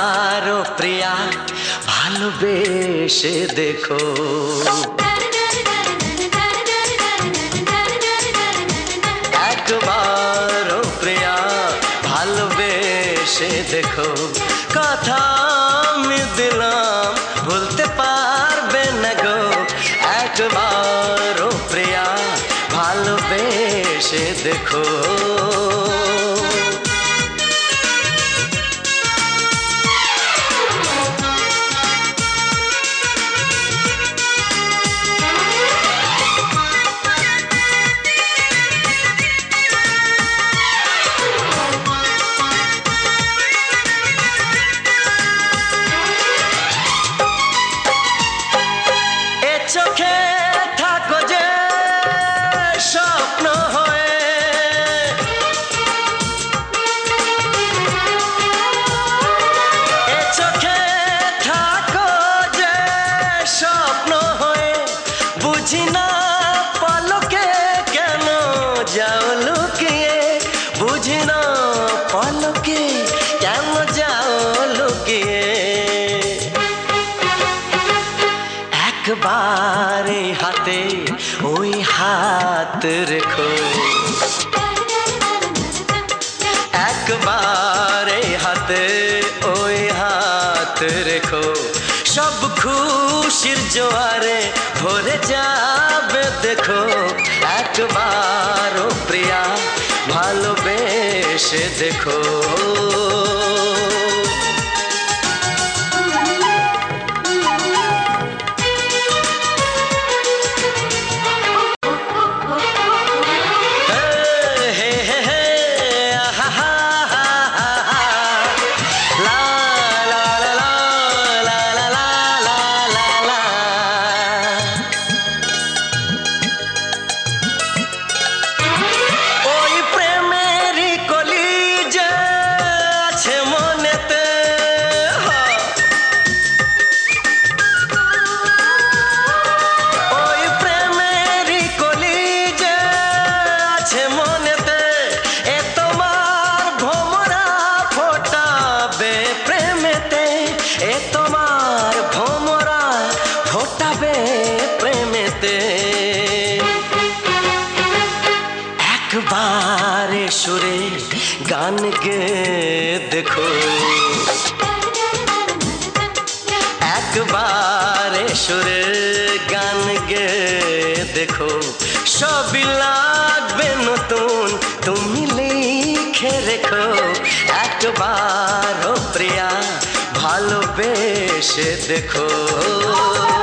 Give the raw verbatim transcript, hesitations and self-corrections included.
একবারও প্রিয়া ভালোবেসে দেখো। একবারও প্রিয়া ভালোবেসে দেখো। কথা আমি দিলাম ভুলতে পারবে না গো। একবারও প্রিয়া ভালোবেসে দেখো। চোখে থাকো যে স্বপ্ন হয়ে, এ চোখে থাকো যে স্বপ্ন হয়ে, বুঝি না পলকে কেন যাও লুকিয়ে। বুঝি না পলকে কেন যাও লুকিয়ে। একবার হাতে ওই হাত রেখো। একবার হাতে ওই হাত রেখো। সব খুশির জোয়ারে ভরে যাবে দেখো। একবার প্রিয়া ভালোবেসে দেখো। একবার সুরে গান গে দেখো। একবার সুরে গান গে দেখো। সবই লাগবে নতুন তুমি লিখে রেখো। একবার প্রিয়া ভালোবেসে দেখো।